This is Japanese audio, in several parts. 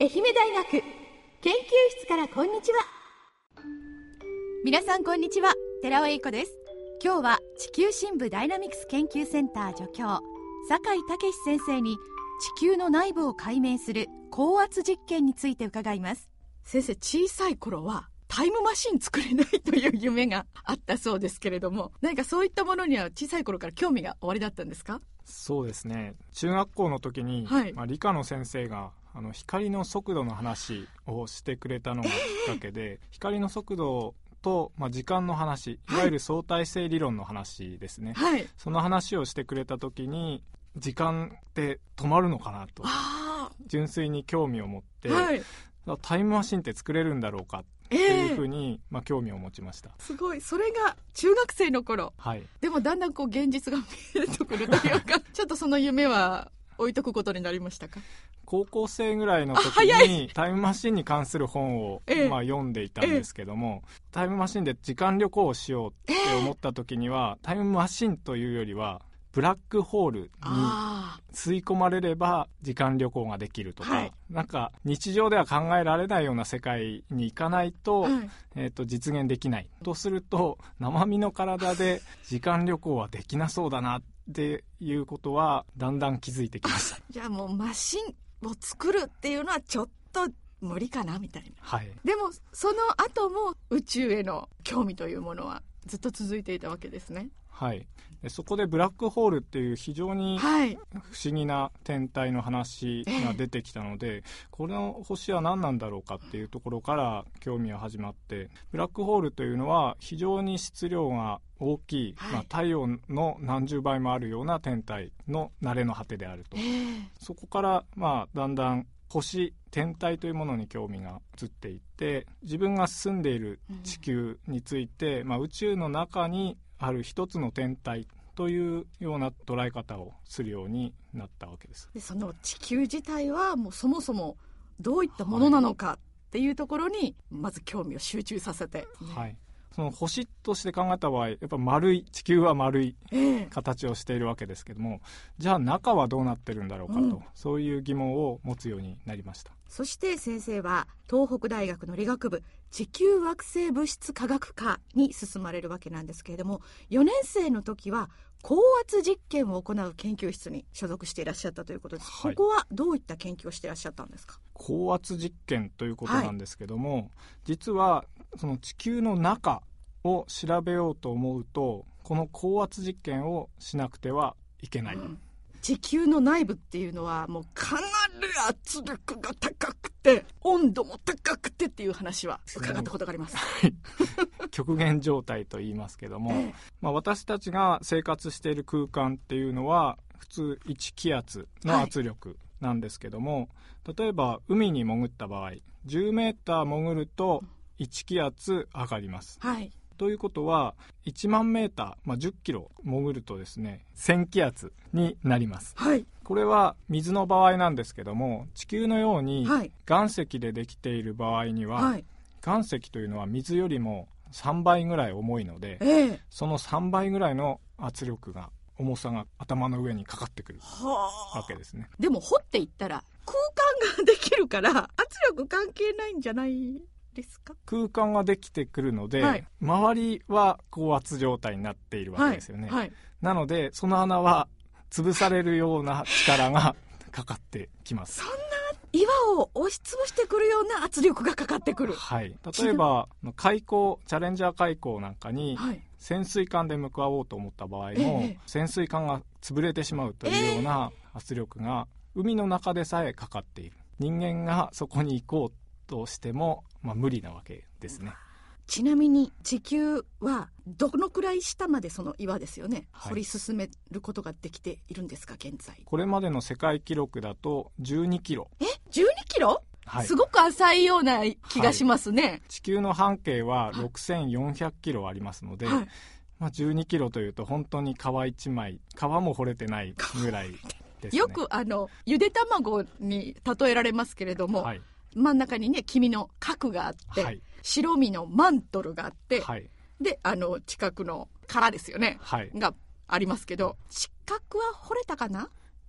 愛媛大学研究室からこんにちは。 皆さんこんにちは、寺尾英子です。今日は地球深部ダイナミクス研究センター助教酒井武先生に地球の内部を解明する高圧実験について伺います。先生、小さい頃はタイムマシン作れないという夢があったそうですけれども、何かそういったものには小さい頃から興味がおありだったんですか？ そうですね、中学校の時に、理科の先生が光の速度の話をしてくれたのがきっかけで、光の速度と、時間の話、いわゆる相対性理論の話ですね、その話をしてくれた時に、時間って止まるのかなと純粋に興味を持って、タイムマシンって作れるんだろうかっていうふうに、興味を持ちました。 すごい、それが中学生の頃、でもだんだん現実が見えてくるというかちょっとその夢は置いとくことになりましたか？ 高校生ぐらいの時にタイムマシンに関する本を、読んでいたんですけども、タイムマシンで時間旅行をしようって思った時には、タイムマシンというよりはブラックホールに吸い込まれれば時間旅行ができるとか、なんか日常では考えられないような世界に行かないと、実現できないとすると、生身の体で時間旅行はできなそうだなっていうことはだんだん気づいてきましたじゃあもうマシンを作るっていうのはちょっと無理かなみたいな、でもその後も宇宙への興味というものはずっと続いていたわけですね。 そこでブラックホールっていう非常に不思議な天体の話が出てきたので、この星は何なんだろうかっていうところから興味が始まって、ブラックホールというのは非常に質量が大きい、太陽の何十倍もあるような天体の慣れの果てであると、そこから、だんだん星、天体というものに興味が移っていって、自分が住んでいる地球について、宇宙の中にある一つの天体というような捉え方をするようになったわけです。 で、その地球自体はもうそもそもどういったものなのかっていうところにまず興味を集中させて、 その星として考えた場合、やっぱ地球は丸い形をしているわけですけども、じゃあ中はどうなってるんだろうかと、そういう疑問を持つようになりました。 そして先生は東北大学の理学部地球惑星物質科学科に進まれるわけなんですけれども、4年生の時は高圧実験を行う研究室に所属していらっしゃったということです。ここはどういった研究をしていらっしゃったんですか？ 高圧実験ということなんですけども、実はその地球の中を調べようと思うと、この高圧実験をしなくてはいけない、 地球の内部っていうのはもうかなり圧力が高くて温度も高くてっていう話は伺ったことがあります極限状態と言いますけども、私たちが生活している空間っていうのは普通1気圧の圧力なんですけども、例えば海に潜った場合10メーター潜ると1気圧上がります、ということは1万メーター、10キロ潜るとですね、1000気圧になります、これは水の場合なんですけども、地球のように岩石でできている場合には、岩石というのは水よりも3倍ぐらい重いので、その3倍ぐらいの圧力が、重さが頭の上にかかってくるわけですね。 でも掘っていったら空間ができるから圧力関係ないんじゃないですか？ 空間ができてくるので、周りは高圧状態になっているわけですよね、なのでその穴は潰されるような力がかかってきます。 そんな岩を押しつぶしてくるような圧力がかかってくる、 例えば海溝、チャレンジャー海溝なんかに潜水艦で向かおうと思った場合も、潜水艦が潰れてしまうというような圧力が海の中でさえかかっている。人間がそこに行こうとしても、無理なわけですね。 ちなみに地球はどのくらい下までその岩ですよね、掘り進めることができているんですか現在？ これまでの世界記録だと12キロ。 12キロ、すごく浅いような気がしますね、 地球の半径は6400キロありますので、12キロというと本当に皮一枚、皮も掘れてないぐらいですね。 よくゆで卵に例えられますけれども、真ん中にね黄身の核があって、白身のマントルがあって、で近くの殻ですよね、がありますけど、地殻は掘れたかな？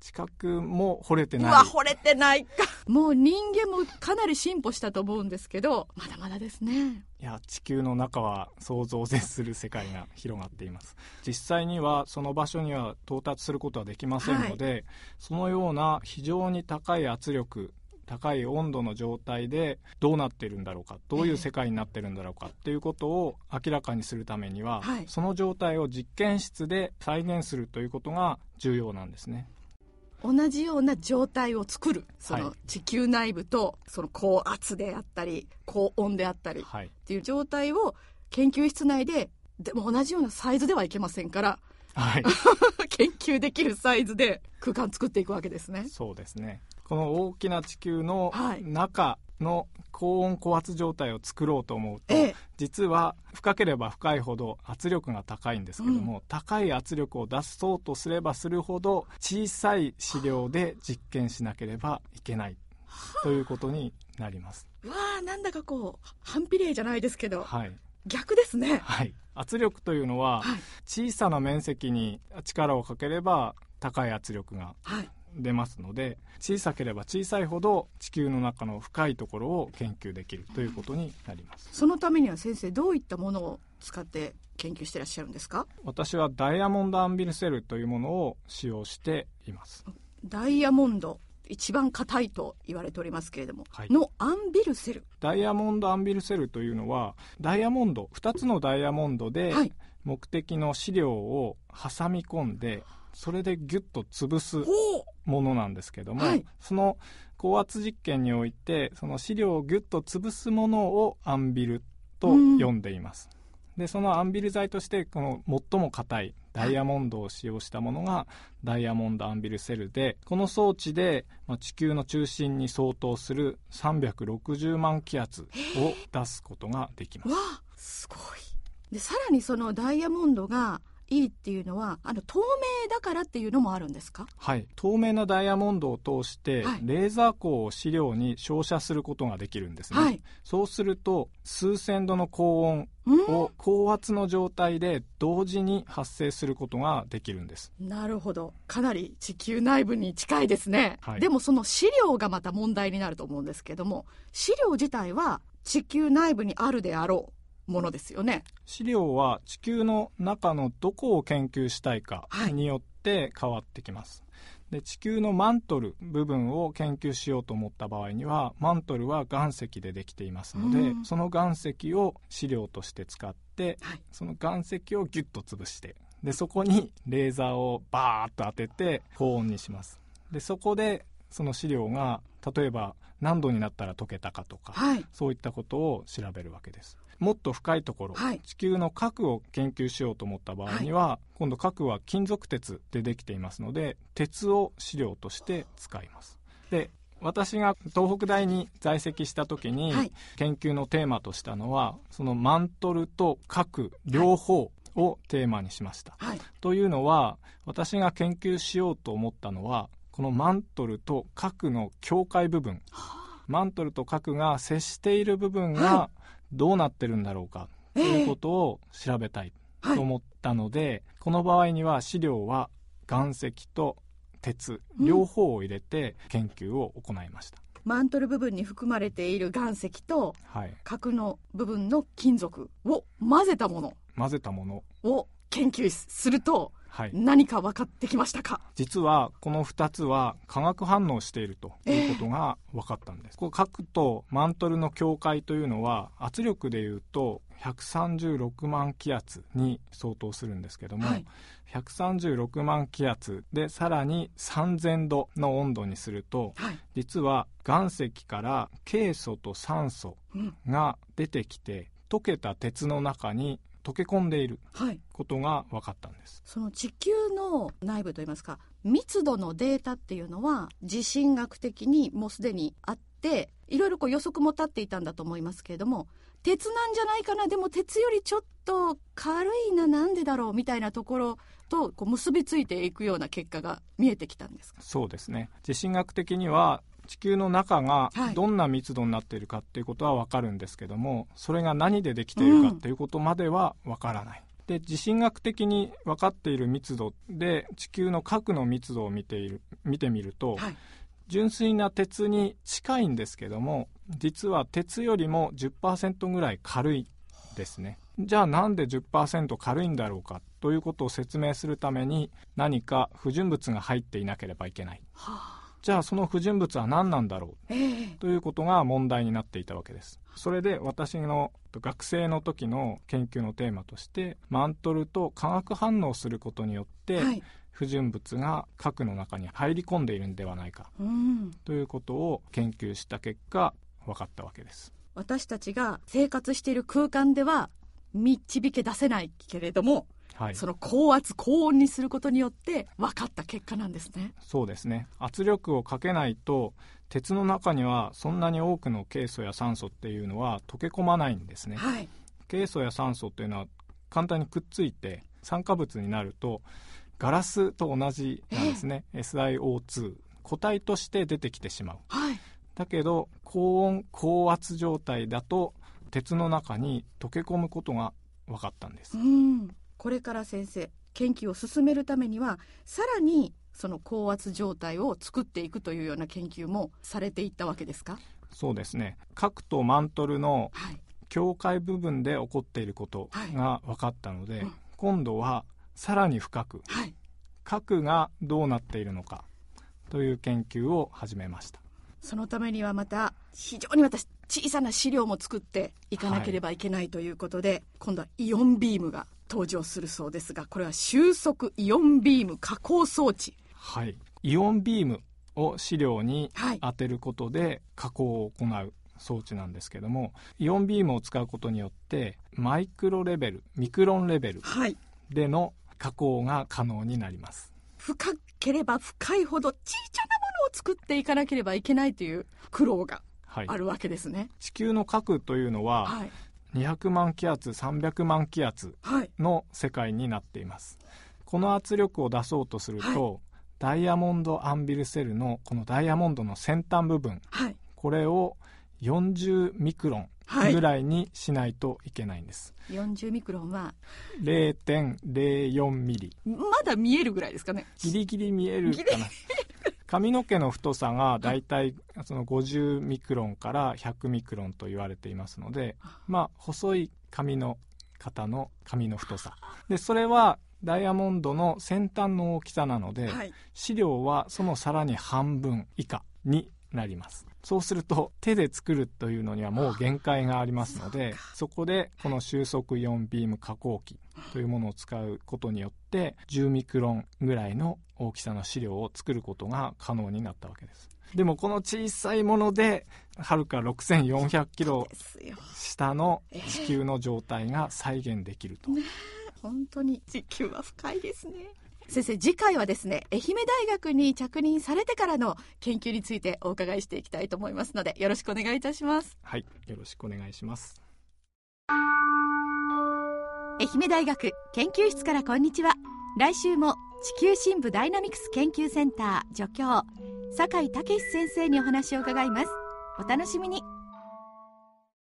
地殻も掘れてない。 うわ、掘れてないか。もう人間もかなり進歩したと思うんですけど、まだまだですね。 いや、地球の中は想像を絶する世界が広がっています。実際にはその場所には到達することはできませんので、そのような非常に高い圧力、高い温度の状態でどうなっているんだろうか、どういう世界になっているんだろうかっていうことを明らかにするためには、その状態を実験室で再現するということが重要なんですね。 同じような状態を作る、その地球内部とその高圧であったり高温であったりっていう状態を研究室内で、でも同じようなサイズではいけませんから、研究できるサイズで空間作っていくわけですね。 そうですね。この大きな地球の中の高温高圧状態を作ろうと思うと、実は深ければ深いほど圧力が高いんですけども、高い圧力を出そうとすればするほど小さい試料で実験しなければいけないということになります。 わあ、なんだかこう反比例じゃないですけど、逆ですね。 圧力というのは、小さな面積に力をかければ高い圧力が出ますので、小さければ小さいほど地球の中の深いところを研究できるということになります。 そのためには先生、どういったものを使って研究していらっしゃるんですか？ 私はダイヤモンドアンビルセルというものを使用しています。 ダイヤモンド、一番硬いと言われておりますけれども、のアンビルセル。 ダイヤモンドアンビルセルというのは、ダイヤモンド、2つのダイヤモンドで目的の資料を挟み込んで、それでギュッと潰すものなんですけども、その高圧実験においてその資料をギュッと潰すものをアンビルと呼んでいます。で、そのアンビル材としてこの最も硬いダイヤモンドを使用したものがダイヤモンドアンビルセルで、この装置で地球の中心に相当する360万気圧を出すことができます。 わあ、すごい。で、さらにそのダイヤモンドがいいっていうのは、透明だからっていうのもあるんですか？ 透明なダイヤモンドを通して、レーザー光を試料に照射することができるんですね。そうすると数千度の高温を高圧の状態で同時に発生することができるんです。 なるほど。かなり地球内部に近いですね。でもその試料がまた問題になると思うんですけども、試料自体は地球内部にあるであろうものですよね。 試料は地球の中のどこを研究したいかによって変わってきます。で、地球のマントル部分を研究しようと思った場合には、マントルは岩石でできていますので、その岩石を試料として使って、その岩石をギュッと潰して、でそこにレーザーをバーッと当てて高温にします。でそこでその試料が例えば何度になったら溶けたかとか、そういったことを調べるわけです。もっと深いところ、地球の核を研究しようと思った場合には、今度核は金属鉄でできていますので、鉄を試料として使います。で、私が東北大に在籍した時に、研究のテーマとしたのは、そのマントルと核両方をテーマにしました。というのは、私が研究しようと思ったのは、このマントルと核の境界部分、マントルと核が接している部分がどうなってるんだろうかということを調べたいと思ったので、この場合には試料は岩石と鉄両方を入れて研究を行いました。 マントル部分に含まれている岩石と、核の部分の金属を混ぜたものを研究すると、何か分かってきましたか？ 実はこの2つは化学反応しているということが分かったんです。この核とマントルの境界というのは圧力でいうと136万気圧に相当するんですけども、136万気圧でさらに3000度の温度にすると、実は岩石からケイ素と酸素が出てきて、溶けた鉄の中に溶け込んでいることが分かったんです。 その地球の内部といいますか、密度のデータっていうのは地震学的にもうすでにあって、いろいろ予測も立っていたんだと思いますけれども、鉄なんじゃないかな、でも鉄よりちょっと軽いな、なんでだろうみたいなところと結びついていくような結果が見えてきたんですか？ そうですね。地震学的には地球の中がどんな密度になっているかっていうことは分かるんですけども、それが何でできているかっていうことまでは分からない。 で、地震学的に分かっている密度で地球の核の密度を見てみると、はい、純粋な鉄に近いんですけども、実は鉄よりも 10% ぐらい軽いですね。じゃあなんで 10% 軽いんだろうかということを説明するために、何か不純物が入っていなければいけない、じゃあその不純物は何なんだろう、ということが問題になっていたわけです。それで私の学生の時の研究のテーマとして、マントルと化学反応することによって、はい、不純物が核の中に入り込んでいるんではないか、ということを研究した結果分かったわけです。 私たちが生活している空間では導け出せないけれども、はい、その高圧高温にすることによって分かった結果なんですね。 そうですね。圧力をかけないと鉄の中にはそんなに多くのケイ素や酸素っていうのは溶け込まないんですね、はい、ケイ素や酸素っていうのは簡単にくっついて酸化物になるとガラスと同じなんですね、SiO2 固体として出てきてしまう、はい、だけど高温高圧状態だと鉄の中に溶け込むことが分かったんです。 これから先生、研究を進めるためにはさらにその高圧状態を作っていくというような研究もされていったわけですか？ そうですね。核とマントルの境界部分で起こっていることが分かったので、今度はさらに深く、核がどうなっているのかという研究を始めました。 そのためにはまた非常に私小さな資料も作っていかなければいけないということで、今度はイオンビームが登場するそうですが、これは収束イオンビーム加工装置。 はい、イオンビームを試料に当てることで加工を行う装置なんですけども、イオンビームを使うことによってマイクロレベル、ミクロンレベルでの加工が可能になります。 深ければ深いほど小さなものを作っていかなければいけないという苦労があるわけですね、はい、 地球の核というのは、200万気圧300万気圧の世界になっています、この圧力を出そうとすると、ダイヤモンドアンビルセルのこのダイヤモンドの先端部分、これを40ミクロンぐらいにしないといけないんです、 40ミクロンは 0.04 ミリ、 まだ見えるぐらいですかね。 ギリギリ見えるかな髪の毛の太さがだいたいその50ミクロンから100ミクロンと言われていますので、細い髪の方の髪の太さで、それはダイヤモンドの先端の大きさなので、試料はそのさらに半分以下になります。そうすると手で作るというのにはもう限界がありますので、そこでこの収束イオンビーム加工機というものを使うことによって10ミクロンぐらいの大きさの試料を作ることが可能になったわけです。でもこの小さいものではるか6400キロ下の地球の状態が再現できると、 本当に地球は深いですね。先生、次回はですね、愛媛大学に着任されてからの研究についてお伺いしていきたいと思いますので、よろしくお願いいたします。 はい、よろしくお願いします。 愛媛大学研究室からこんにちは。来週も地球深部ダイナミクス研究センター助教酒井武先生にお話を伺います。お楽しみに。